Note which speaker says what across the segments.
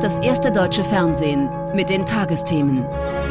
Speaker 1: ist das erste deutsche Fernsehen mit den Tagesthemen.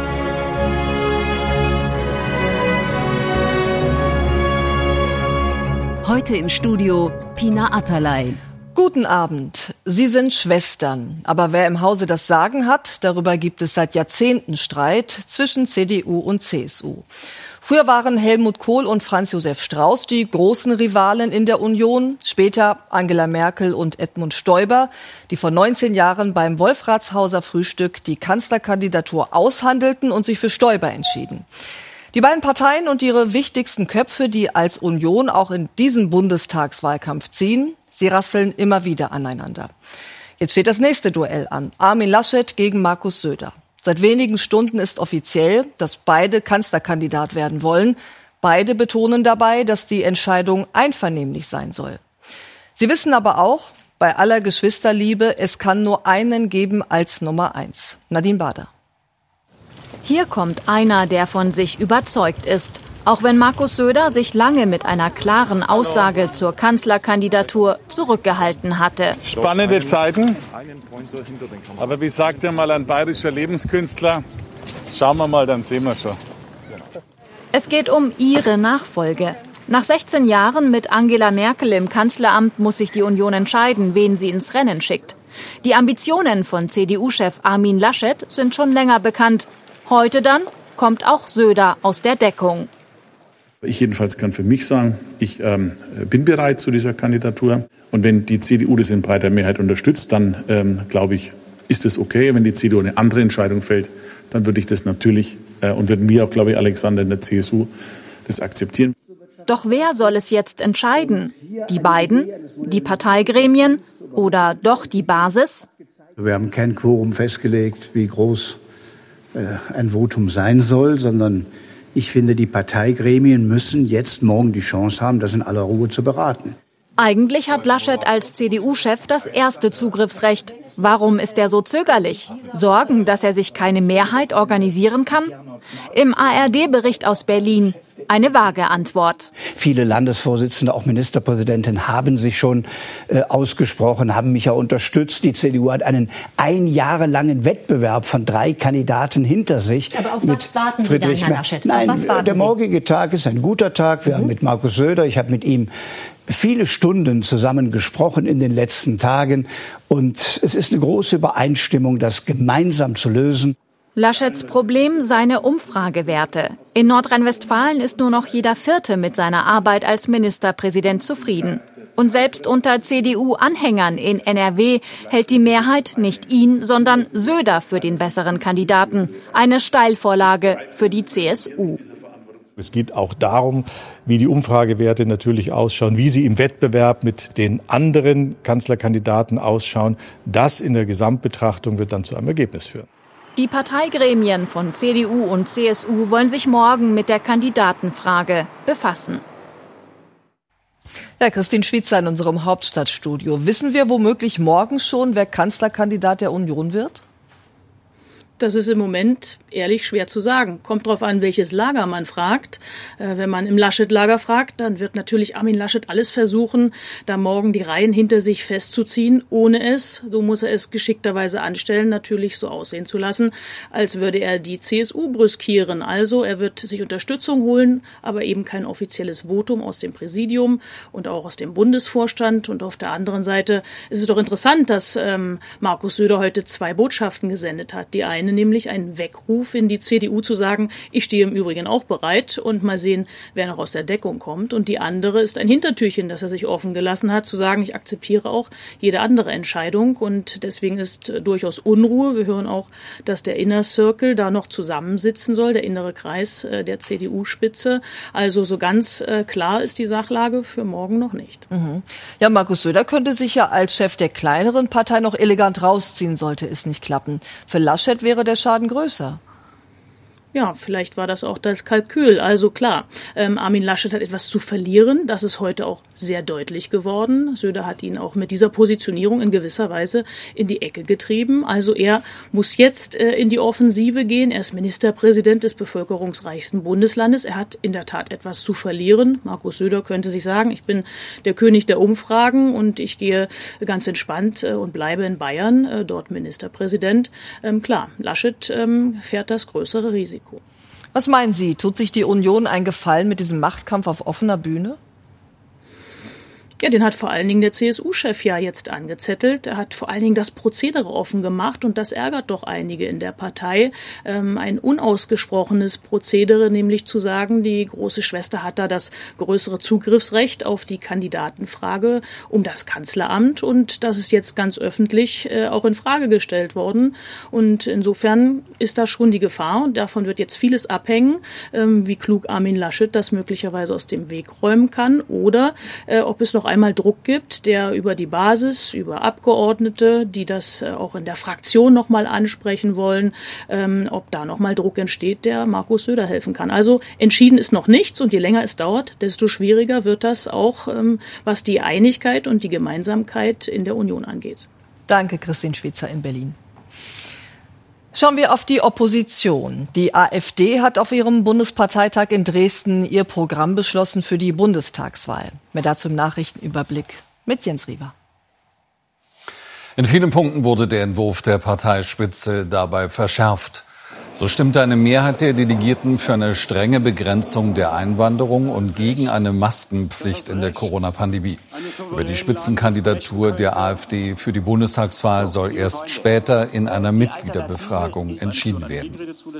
Speaker 1: Heute im Studio Pina Atalay.
Speaker 2: Guten Abend. Sie sind Schwestern. Aber wer im Hause das Sagen hat, darüber gibt es seit Jahrzehnten Streit zwischen CDU und CSU. Früher waren Helmut Kohl und Franz Josef Strauß die großen Rivalen in der Union. Später Angela Merkel und Edmund Stoiber, die vor 19 Jahren beim Wolfratshauser Frühstück die Kanzlerkandidatur aushandelten und sich für Stoiber entschieden. Die beiden Parteien und ihre wichtigsten Köpfe, die als Union auch in diesen Bundestagswahlkampf ziehen, sie rasseln immer wieder aneinander. Jetzt steht das nächste Duell an. Armin Laschet gegen Markus Söder. Seit wenigen Stunden ist offiziell, dass beide Kanzlerkandidat werden wollen. Beide betonen dabei, dass die Entscheidung einvernehmlich sein soll. Sie wissen aber auch, bei aller Geschwisterliebe, es kann nur einen geben als Nummer 1. Nadine Bader.
Speaker 3: Hier kommt einer, der von sich überzeugt ist. Auch wenn Markus Söder sich lange mit einer klaren Aussage zur Kanzlerkandidatur zurückgehalten hatte.
Speaker 4: Spannende Zeiten, aber wie sagt ja mal ein bayerischer Lebenskünstler, schauen wir mal, dann sehen wir schon.
Speaker 3: Es geht um ihre Nachfolge. Nach 16 Jahren mit Angela Merkel im Kanzleramt muss sich die Union entscheiden, wen sie ins Rennen schickt. Die Ambitionen von CDU-Chef Armin Laschet sind schon länger bekannt. Heute dann kommt auch Söder aus der Deckung.
Speaker 5: Ich jedenfalls kann für mich sagen, ich bin bereit zu dieser Kandidatur. Und wenn die CDU das in breiter Mehrheit unterstützt, dann glaube ich, ist es okay. Wenn die CDU eine andere Entscheidung fällt, dann würde ich das natürlich und würden wir auch, glaube ich, Alexander in der CSU das akzeptieren.
Speaker 3: Doch wer soll es jetzt entscheiden? Die beiden? Die Parteigremien? Oder doch die Basis?
Speaker 6: Wir haben kein Quorum festgelegt, wie groß ein Votum sein soll, sondern ich finde, die Parteigremien müssen jetzt morgen die Chance haben, das in aller Ruhe zu beraten.
Speaker 3: Eigentlich hat Laschet als CDU-Chef das erste Zugriffsrecht. Warum ist er so zögerlich? Sorgen, dass er sich keine Mehrheit organisieren kann? Im ARD-Bericht aus Berlin eine vage Antwort.
Speaker 6: Viele Landesvorsitzende, auch Ministerpräsidenten, haben sich schon ausgesprochen, haben mich ja unterstützt. Die CDU hat einen 1 Jahre langen Wettbewerb von 3 Kandidaten hinter sich.
Speaker 3: Aber auf was warten Sie dann, Herr Laschet?
Speaker 6: Nein, der morgige Tag ist ein guter Tag. Wir haben mit Markus Söder, ich habe mit ihm viele Stunden zusammen gesprochen in den letzten Tagen. Und es ist eine große Übereinstimmung, das gemeinsam zu lösen.
Speaker 3: Laschets Problem seine Umfragewerte. In Nordrhein-Westfalen ist nur noch jeder Vierte mit seiner Arbeit als Ministerpräsident zufrieden. Und selbst unter CDU-Anhängern in NRW hält die Mehrheit nicht ihn, sondern Söder für den besseren Kandidaten. Eine Steilvorlage für die CSU.
Speaker 7: Es geht auch darum, wie die Umfragewerte natürlich ausschauen, wie sie im Wettbewerb mit den anderen Kanzlerkandidaten ausschauen. Das in der Gesamtbetrachtung wird dann zu einem Ergebnis führen.
Speaker 3: Die Parteigremien von CDU und CSU wollen sich morgen mit der Kandidatenfrage befassen.
Speaker 2: Ja, Christine Schwitzer in unserem Hauptstadtstudio. Wissen wir womöglich morgen schon, wer Kanzlerkandidat der Union wird?
Speaker 8: Das ist im Moment ehrlich schwer zu sagen. Kommt drauf an, welches Lager man fragt. Wenn man im Laschet-Lager fragt, dann wird natürlich Armin Laschet alles versuchen, da morgen die Reihen hinter sich festzuziehen, ohne es, so muss er es geschickterweise anstellen, natürlich so aussehen zu lassen, als würde er die CSU brüskieren. Also er wird sich Unterstützung holen, aber eben kein offizielles Votum aus dem Präsidium und auch aus dem Bundesvorstand. Und auf der anderen Seite ist es doch interessant, dass Markus Söder heute 2 Botschaften gesendet hat. Die eine nämlich ein Weckruf in die CDU zu sagen, ich stehe im Übrigen auch bereit und mal sehen, wer noch aus der Deckung kommt. Und die andere ist ein Hintertürchen, das er sich offen gelassen hat, zu sagen, ich akzeptiere auch jede andere Entscheidung. Und deswegen ist durchaus Unruhe. Wir hören auch, dass der Inner Circle da noch zusammensitzen soll, der innere Kreis der CDU-Spitze. Also so ganz klar ist die Sachlage für morgen noch nicht.
Speaker 2: Ja, Markus Söder könnte sich ja als Chef der kleineren Partei noch elegant rausziehen, sollte es nicht klappen. Für Laschet wäre der Schaden größer.
Speaker 8: Ja, vielleicht war das auch das Kalkül. Also klar, Armin Laschet hat etwas zu verlieren. Das ist heute auch sehr deutlich geworden. Söder hat ihn auch mit dieser Positionierung in gewisser Weise in die Ecke getrieben. Also er muss jetzt in die Offensive gehen. Er ist Ministerpräsident des bevölkerungsreichsten Bundeslandes. Er hat in der Tat etwas zu verlieren. Markus Söder könnte sich sagen, ich bin der König der Umfragen und ich gehe ganz entspannt und bleibe in Bayern, dort Ministerpräsident. Klar, Laschet fährt das größere Risiko.
Speaker 2: Was meinen Sie, tut sich die Union einen Gefallen mit diesem Machtkampf auf offener Bühne?
Speaker 8: Ja, den hat vor allen Dingen der CSU-Chef ja jetzt angezettelt. Er hat vor allen Dingen das Prozedere offen gemacht und das ärgert doch einige in der Partei. Ein unausgesprochenes Prozedere, nämlich zu sagen, die große Schwester hat da das größere Zugriffsrecht auf die Kandidatenfrage um das Kanzleramt und das ist jetzt ganz öffentlich auch in Frage gestellt worden. Und insofern ist da schon die Gefahr und davon wird jetzt vieles abhängen, wie klug Armin Laschet das möglicherweise aus dem Weg räumen kann oder ob es noch einmal Druck gibt, der über die Basis, über Abgeordnete, die das auch in der Fraktion noch mal ansprechen wollen, ob da noch mal Druck entsteht, der Markus Söder helfen kann. Also entschieden ist noch nichts und je länger es dauert, desto schwieriger wird das auch, was die Einigkeit und die Gemeinsamkeit in der Union angeht.
Speaker 2: Danke, Christine Schwitzer in Berlin. Schauen wir auf die Opposition. Die AfD hat auf ihrem Bundesparteitag in Dresden ihr Programm beschlossen für die Bundestagswahl. Mehr dazu im Nachrichtenüberblick mit Jens Riewer.
Speaker 9: In vielen Punkten wurde der Entwurf der Parteispitze dabei verschärft. So stimmte eine Mehrheit der Delegierten für eine strenge Begrenzung der Einwanderung und gegen eine Maskenpflicht in der Corona-Pandemie. Über die Spitzenkandidatur der AfD für die Bundestagswahl soll erst später in einer Mitgliederbefragung entschieden werden.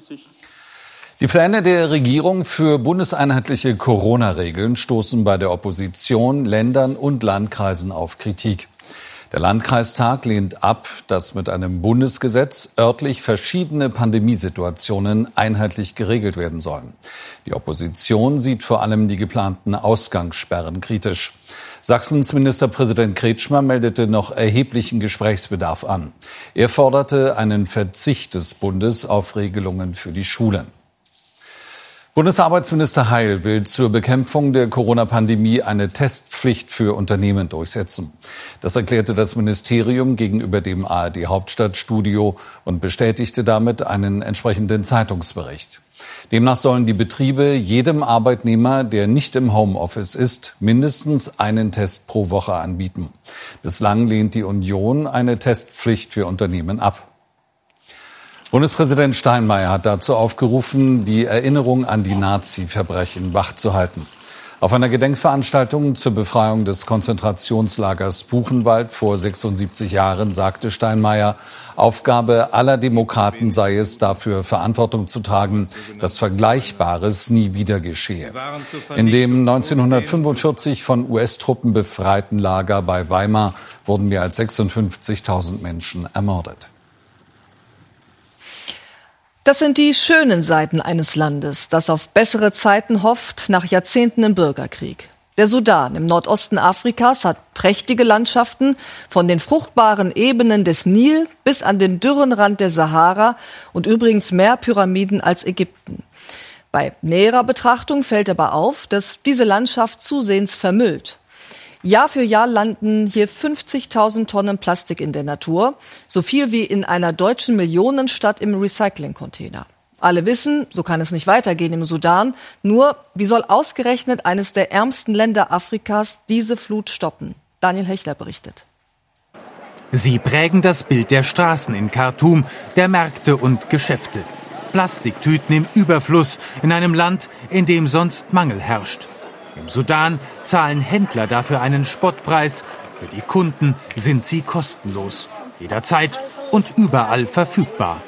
Speaker 9: Die Pläne der Regierung für bundeseinheitliche Corona-Regeln stoßen bei der Opposition, Ländern und Landkreisen auf Kritik. Der Landkreistag lehnt ab, dass mit einem Bundesgesetz örtlich verschiedene Pandemiesituationen einheitlich geregelt werden sollen. Die Opposition sieht vor allem die geplanten Ausgangssperren kritisch. Sachsens Ministerpräsident Kretschmer meldete noch erheblichen Gesprächsbedarf an. Er forderte einen Verzicht des Bundes auf Regelungen für die Schulen. Bundesarbeitsminister Heil will zur Bekämpfung der Corona-Pandemie eine Testpflicht für Unternehmen durchsetzen. Das erklärte das Ministerium gegenüber dem ARD-Hauptstadtstudio und bestätigte damit einen entsprechenden Zeitungsbericht. Demnach sollen die Betriebe jedem Arbeitnehmer, der nicht im Homeoffice ist, mindestens einen Test pro Woche anbieten. Bislang lehnt die Union eine Testpflicht für Unternehmen ab. Bundespräsident Steinmeier hat dazu aufgerufen, die Erinnerung an die Nazi-Verbrechen wachzuhalten. Auf einer Gedenkveranstaltung zur Befreiung des Konzentrationslagers Buchenwald vor 76 Jahren sagte Steinmeier, Aufgabe aller Demokraten sei es, dafür Verantwortung zu tragen, dass Vergleichbares nie wieder geschehe. In dem 1945 von US-Truppen befreiten Lager bei Weimar wurden mehr als 56.000 Menschen ermordet.
Speaker 2: Das sind die schönen Seiten eines Landes, das auf bessere Zeiten hofft nach Jahrzehnten im Bürgerkrieg. Der Sudan im Nordosten Afrikas hat prächtige Landschaften, von den fruchtbaren Ebenen des Nil bis an den dürren Rand der Sahara und übrigens mehr Pyramiden als Ägypten. Bei näherer Betrachtung fällt aber auf, dass diese Landschaft zusehends vermüllt. Jahr für Jahr landen hier 50.000 Tonnen Plastik in der Natur, so viel wie in einer deutschen Millionenstadt im Recyclingcontainer. Alle wissen, so kann es nicht weitergehen im Sudan. Nur, wie soll ausgerechnet eines der ärmsten Länder Afrikas diese Flut stoppen? Daniel Hechler berichtet.
Speaker 10: Sie prägen das Bild der Straßen in Khartoum, der Märkte und Geschäfte. Plastiktüten im Überfluss in einem Land, in dem sonst Mangel herrscht. Im Sudan zahlen Händler dafür einen Spottpreis. Für die Kunden sind sie kostenlos, jederzeit und überall verfügbar.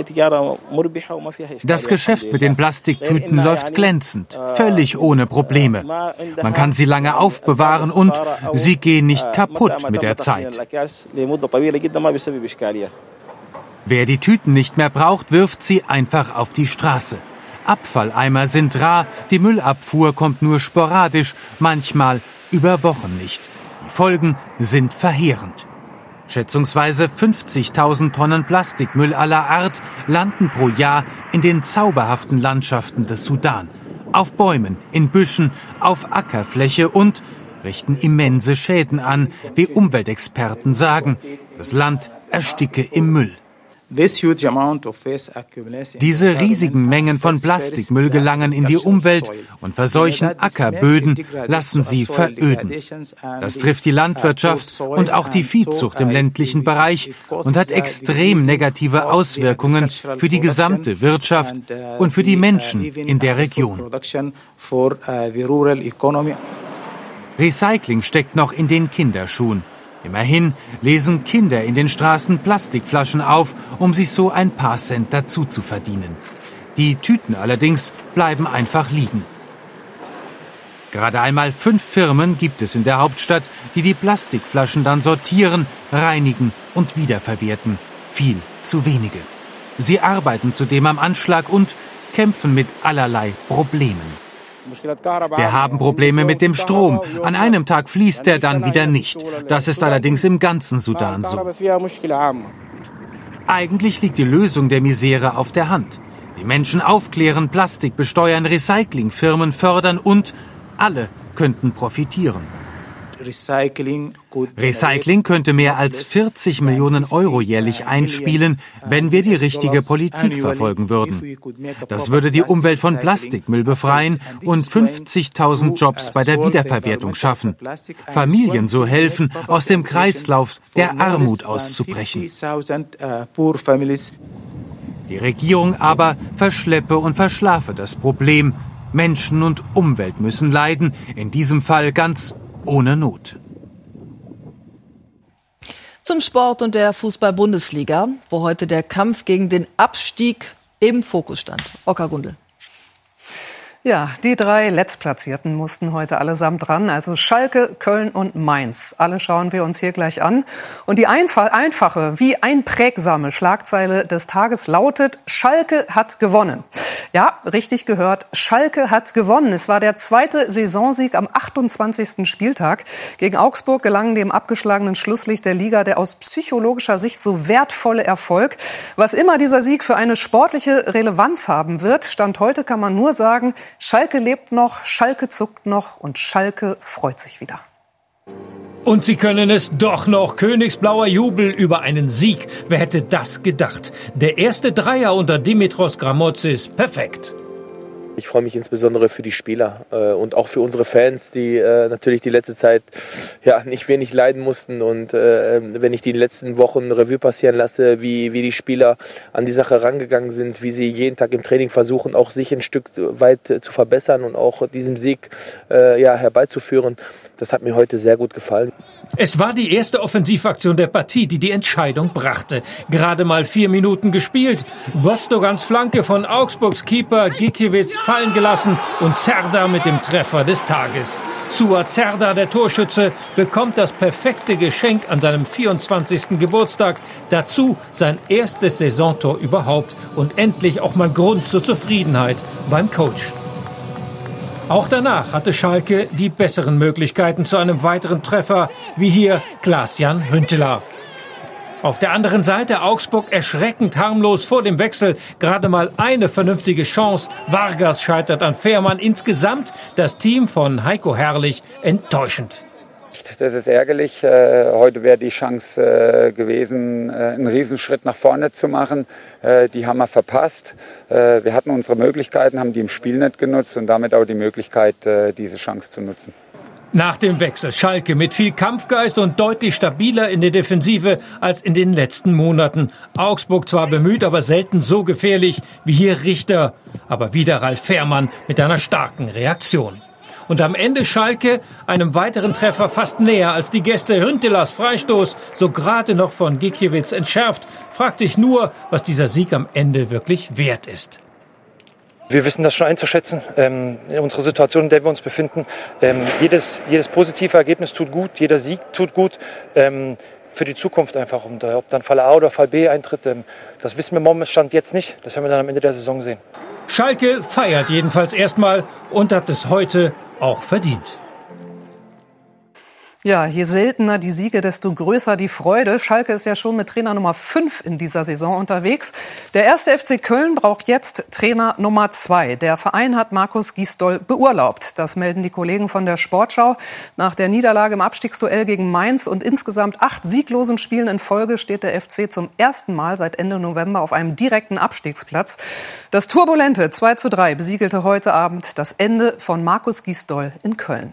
Speaker 10: Das Geschäft mit den Plastiktüten läuft glänzend, völlig ohne Probleme. Man kann sie lange aufbewahren und sie gehen nicht kaputt mit der Zeit. Wer die Tüten nicht mehr braucht, wirft sie einfach auf die Straße. Abfalleimer sind rar, die Müllabfuhr kommt nur sporadisch, manchmal über Wochen nicht. Die Folgen sind verheerend. Schätzungsweise 50.000 Tonnen Plastikmüll aller Art landen pro Jahr in den zauberhaften Landschaften des Sudan. Auf Bäumen, in Büschen, auf Ackerfläche und richten immense Schäden an, wie Umweltexperten sagen. Das Land ersticke im Müll. Diese riesigen Mengen von Plastikmüll gelangen in die Umwelt und verseuchen Ackerböden, lassen sie veröden. Das trifft die Landwirtschaft und auch die Viehzucht im ländlichen Bereich und hat extrem negative Auswirkungen für die gesamte Wirtschaft und für die Menschen in der Region. Recycling steckt noch in den Kinderschuhen. Immerhin lesen Kinder in den Straßen Plastikflaschen auf, um sich so ein paar Cent dazu zu verdienen. Die Tüten allerdings bleiben einfach liegen. Gerade einmal 5 Firmen gibt es in der Hauptstadt, die die Plastikflaschen dann sortieren, reinigen und wiederverwerten. Viel zu wenige. Sie arbeiten zudem am Anschlag und kämpfen mit allerlei Problemen. Wir haben Probleme mit dem Strom. An einem Tag fließt der dann wieder nicht. Das ist allerdings im ganzen Sudan so. Eigentlich liegt die Lösung der Misere auf der Hand. Die Menschen aufklären, Plastik besteuern, Recyclingfirmen fördern und alle könnten profitieren. Recycling könnte mehr als 40 Millionen Euro jährlich einspielen, wenn wir die richtige Politik verfolgen würden. Das würde die Umwelt von Plastikmüll befreien und 50.000 Jobs bei der Wiederverwertung schaffen. Familien so helfen, aus dem Kreislauf der Armut auszubrechen. Die Regierung aber verschleppe und verschlafe das Problem. Menschen und Umwelt müssen leiden, in diesem Fall ganz ohne Not.
Speaker 2: Zum Sport und der Fußball-Bundesliga, wo heute der Kampf gegen den Abstieg im Fokus stand. Oka Gundel.
Speaker 11: Ja, die 3 Letztplatzierten mussten heute allesamt ran, also Schalke, Köln und Mainz. Alle schauen wir uns hier gleich an. Und die einfache, wie einprägsame Schlagzeile des Tages lautet: Schalke hat gewonnen. Ja, richtig gehört, Schalke hat gewonnen. Es war der 2. Saisonsieg am 28. Spieltag. Gegen Augsburg gelang dem abgeschlagenen Schlusslicht der Liga der aus psychologischer Sicht so wertvolle Erfolg. Was immer dieser Sieg für eine sportliche Relevanz haben wird, Stand heute kann man nur sagen, Schalke lebt noch, Schalke zuckt noch und Schalke freut sich wieder.
Speaker 12: Und sie können es doch noch. Königsblauer Jubel über einen Sieg. Wer hätte das gedacht? Der erste Dreier unter Dimitrios Gramotzis. Perfekt.
Speaker 13: Ich freue mich insbesondere für die Spieler und auch für unsere Fans, die natürlich die letzte Zeit nicht wenig leiden mussten. Und wenn ich die letzten Wochen Revue passieren lasse, wie die Spieler an die Sache rangegangen sind, wie sie jeden Tag im Training versuchen, auch sich ein Stück weit zu verbessern und auch diesen Sieg herbeizuführen, das hat mir heute sehr gut gefallen.
Speaker 12: Es war die erste Offensivaktion der Partie, die die Entscheidung brachte. Gerade mal 4 Minuten gespielt. Bostogans Flanke von Augsburgs Keeper Gikiewicz fallen gelassen und Serdar mit dem Treffer des Tages. Suat Serdar, der Torschütze, bekommt das perfekte Geschenk an seinem 24. Geburtstag. Dazu sein erstes Saisontor überhaupt und endlich auch mal Grund zur Zufriedenheit beim Coach. Auch danach hatte Schalke die besseren Möglichkeiten zu einem weiteren Treffer, wie hier Klaas-Jan Huntelaar. Auf der anderen Seite Augsburg erschreckend harmlos vor dem Wechsel. Gerade mal eine vernünftige Chance. Vargas scheitert an Fährmann. Insgesamt das Team von Heiko Herrlich enttäuschend.
Speaker 14: Das ist ärgerlich. Heute wäre die Chance gewesen, einen Riesenschritt nach vorne zu machen. Die haben wir verpasst. Wir hatten unsere Möglichkeiten, haben die im Spiel nicht genutzt und damit auch die Möglichkeit, diese Chance zu nutzen.
Speaker 12: Nach dem Wechsel Schalke mit viel Kampfgeist und deutlich stabiler in der Defensive als in den letzten Monaten. Augsburg zwar bemüht, aber selten so gefährlich wie hier Richter. Aber wieder Ralf Fährmann mit einer starken Reaktion. Und am Ende Schalke einem weiteren Treffer fast näher als die Gäste. Huntelaars Freistoß, so gerade noch von Gikiewicz entschärft, fragt sich nur, was dieser Sieg am Ende wirklich wert ist.
Speaker 15: Wir wissen das schon einzuschätzen, unsere Situation, in der wir uns befinden. Jedes positive Ergebnis tut gut, jeder Sieg tut gut. Für die Zukunft einfach. Und ob dann Fall A oder Fall B eintritt, das wissen wir momentan jetzt nicht. Das werden wir dann am Ende der Saison sehen.
Speaker 12: Schalke feiert jedenfalls erstmal und hat es heute auch verdient.
Speaker 11: Ja, je seltener die Siege, desto größer die Freude. Schalke ist ja schon mit Trainer Nummer 5 in dieser Saison unterwegs. Der 1. FC Köln braucht jetzt Trainer Nummer 2. Der Verein hat Markus Gisdol beurlaubt. Das melden die Kollegen von der Sportschau. Nach der Niederlage im Abstiegsduell gegen Mainz und insgesamt 8 sieglosen Spielen in Folge steht der FC zum ersten Mal seit Ende November auf einem direkten Abstiegsplatz. Das turbulente 2:3 besiegelte heute Abend das Ende von Markus Gisdol in Köln.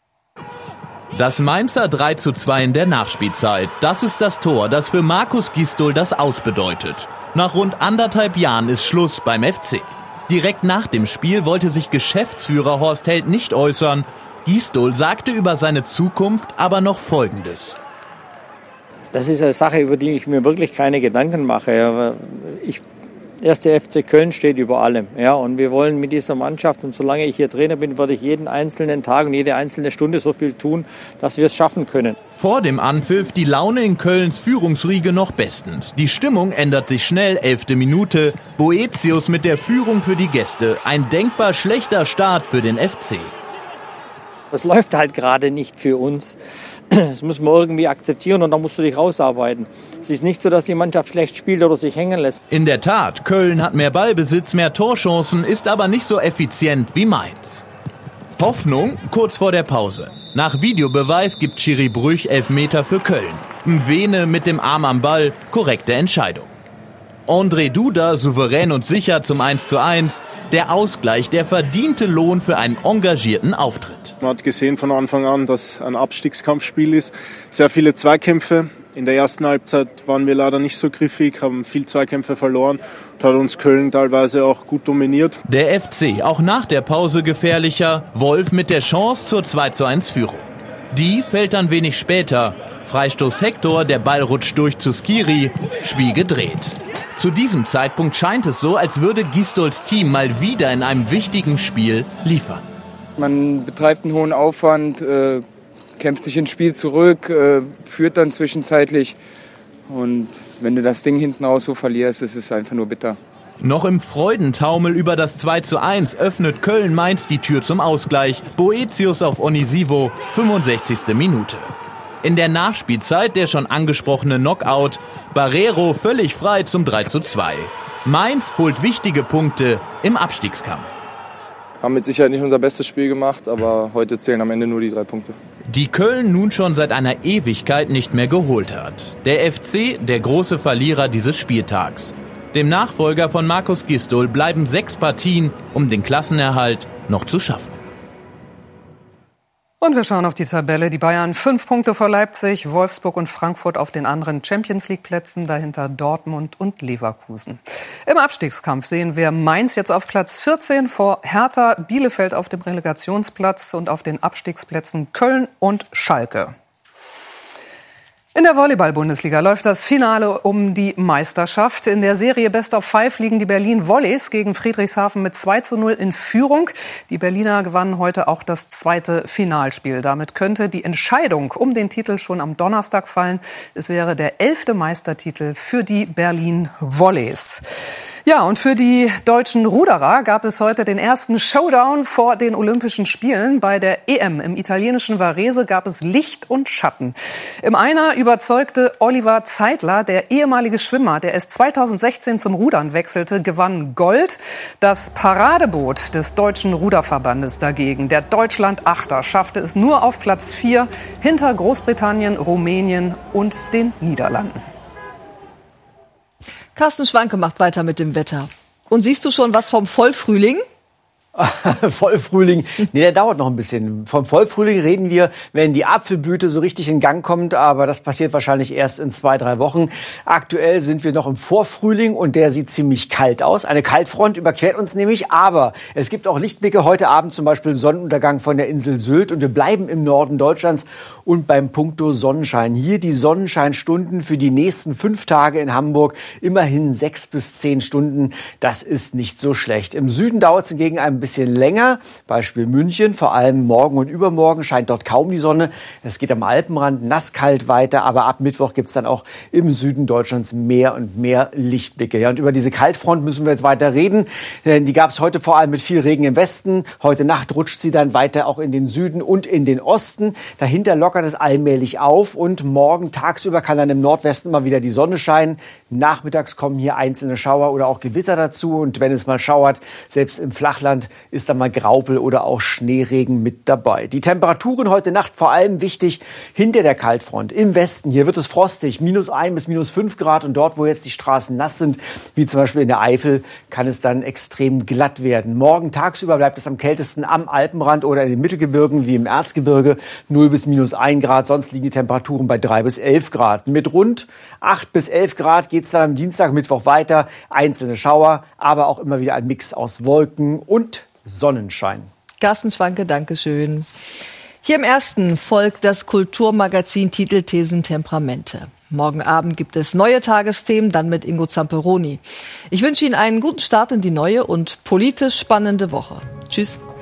Speaker 16: Das Mainzer 3:2 in der Nachspielzeit. Das ist das Tor, das für Markus Gisdol das Aus bedeutet. Nach rund 1,5 Jahren ist Schluss beim FC. Direkt nach dem Spiel wollte sich Geschäftsführer Horst Held nicht äußern. Gisdol sagte über seine Zukunft aber noch Folgendes.
Speaker 17: Das ist eine Sache, über die ich mir wirklich keine Gedanken mache. Erster FC Köln steht über allem. Ja, und wir wollen mit dieser Mannschaft, und solange ich hier Trainer bin, werde ich jeden einzelnen Tag und jede einzelne Stunde so viel tun, dass wir es schaffen können.
Speaker 16: Vor dem Anpfiff die Laune in Kölns Führungsriege noch bestens. Die Stimmung ändert sich schnell, 11. Minute. Boetius mit der Führung für die Gäste. Ein denkbar schlechter Start für den FC.
Speaker 17: Das läuft halt gerade nicht für uns. Das müssen wir irgendwie akzeptieren und da musst du dich rausarbeiten. Es ist nicht so, dass die Mannschaft schlecht spielt oder sich hängen lässt.
Speaker 16: In der Tat, Köln hat mehr Ballbesitz, mehr Torchancen, ist aber nicht so effizient wie Mainz. Hoffnung kurz vor der Pause. Nach Videobeweis gibt Schiri Brüch Elfmeter für Köln. Mwene mit dem Arm am Ball, korrekte Entscheidung. André Duda souverän und sicher zum 1:1. Der Ausgleich, der verdiente Lohn für einen engagierten Auftritt.
Speaker 18: Man hat gesehen von Anfang an, dass ein Abstiegskampfspiel ist. Sehr viele Zweikämpfe. In der ersten Halbzeit waren wir leider nicht so griffig, haben viel Zweikämpfe verloren und hat uns Köln teilweise auch gut dominiert.
Speaker 16: Der FC auch nach der Pause gefährlicher. Wolf mit der Chance zur 2:1-Führung. Die fällt dann wenig später. Freistoß Hector, der Ball rutscht durch zu Skiri. Spiel gedreht. Zu diesem Zeitpunkt scheint es so, als würde Gisdols Team mal wieder in einem wichtigen Spiel liefern.
Speaker 19: Man betreibt einen hohen Aufwand, kämpft sich ins Spiel zurück, führt dann zwischenzeitlich. Und wenn du das Ding hinten raus so verlierst, ist es einfach nur bitter.
Speaker 16: Noch im Freudentaumel über das 2:1 öffnet Köln-Mainz die Tür zum Ausgleich. Boetius auf Onisivo, 65. Minute. In der Nachspielzeit der schon angesprochene Knockout. Barreiro völlig frei zum 3:2. Mainz holt wichtige Punkte im Abstiegskampf.
Speaker 20: Haben mit Sicherheit nicht unser bestes Spiel gemacht, aber heute zählen am Ende nur die 3 Punkte.
Speaker 16: Die Köln nun schon seit einer Ewigkeit nicht mehr geholt hat. Der FC, der große Verlierer dieses Spieltags. Dem Nachfolger von Markus Gisdol bleiben 6 Partien, um den Klassenerhalt noch zu schaffen.
Speaker 11: Und wir schauen auf die Tabelle. Die Bayern 5 Punkte vor Leipzig, Wolfsburg und Frankfurt auf den anderen Champions-League-Plätzen, dahinter Dortmund und Leverkusen. Im Abstiegskampf sehen wir Mainz jetzt auf Platz 14 vor Hertha, Bielefeld auf dem Relegationsplatz und auf den Abstiegsplätzen Köln und Schalke. In der Volleyball-Bundesliga läuft das Finale um die Meisterschaft. In der Serie Best of 5 liegen die Berlin Volleys gegen Friedrichshafen mit 2:0 in Führung. Die Berliner gewannen heute auch das zweite Finalspiel. Damit könnte die Entscheidung um den Titel schon am Donnerstag fallen. Es wäre der 11. Meistertitel für die Berlin Volleys. Ja, und für die deutschen Ruderer gab es heute den ersten Showdown vor den Olympischen Spielen. Bei der EM im italienischen Varese gab es Licht und Schatten. Im Einer überzeugte Oliver Zeitler, der ehemalige Schwimmer, der erst 2016 zum Rudern wechselte, gewann Gold. Das Paradeboot des Deutschen Ruderverbandes dagegen, der Deutschland-Achter, schaffte es nur auf Platz 4 hinter Großbritannien, Rumänien und den Niederlanden.
Speaker 2: Carsten Schwanke macht weiter mit dem Wetter. Und siehst du schon was vom Vollfrühling?
Speaker 21: Vollfrühling, nee, der dauert noch ein bisschen. Vom Vollfrühling reden wir, wenn die Apfelblüte so richtig in Gang kommt, aber das passiert wahrscheinlich erst in 2-3 Wochen. Aktuell sind wir noch im Vorfrühling und der sieht ziemlich kalt aus. Eine Kaltfront überquert uns nämlich, aber es gibt auch Lichtblicke. Heute Abend zum Beispiel Sonnenuntergang von der Insel Sylt und wir bleiben im Norden Deutschlands und beim Punkto Sonnenschein. Hier die Sonnenscheinstunden für die nächsten 5 Tage in Hamburg. Immerhin 6 bis 10 Stunden. Das ist nicht so schlecht. Im Süden dauert es hingegen ein bisschen länger. Beispiel München, vor allem morgen und übermorgen scheint dort kaum die Sonne. Es geht am Alpenrand nasskalt weiter, aber ab Mittwoch gibt es dann auch im Süden Deutschlands mehr und mehr Lichtblicke. Ja, und über diese Kaltfront müssen wir jetzt weiter reden, denn die gab es heute vor allem mit viel Regen im Westen. Heute Nacht rutscht sie dann weiter auch in den Süden und in den Osten. Dahinter lockert es allmählich auf und morgen tagsüber kann dann im Nordwesten mal wieder die Sonne scheinen. Nachmittags kommen hier einzelne Schauer oder auch Gewitter dazu und wenn es mal schauert, selbst im Flachland ist dann mal Graupel oder auch Schneeregen mit dabei. Die Temperaturen heute Nacht vor allem wichtig hinter der Kaltfront. Im Westen, hier wird es frostig, -1 bis -5 Grad und dort, wo jetzt die Straßen nass sind, wie zum Beispiel in der Eifel, kann es dann extrem glatt werden. Morgen tagsüber bleibt es am kältesten am Alpenrand oder in den Mittelgebirgen wie im Erzgebirge 0 bis -1 Grad, sonst liegen die Temperaturen bei 3 bis 11 Grad. Mit rund 8 bis 11 Grad geht es dann am Dienstag, Mittwoch weiter. Einzelne Schauer, aber auch immer wieder ein Mix aus Wolken und Sonnenschein.
Speaker 2: Carsten Schwanke, Dankeschön. Hier im Ersten folgt das Kulturmagazin Titelthesen Temperamente. Morgen Abend gibt es neue Tagesthemen, dann mit Ingo Zamperoni. Ich wünsche Ihnen einen guten Start in die neue und politisch spannende Woche. Tschüss.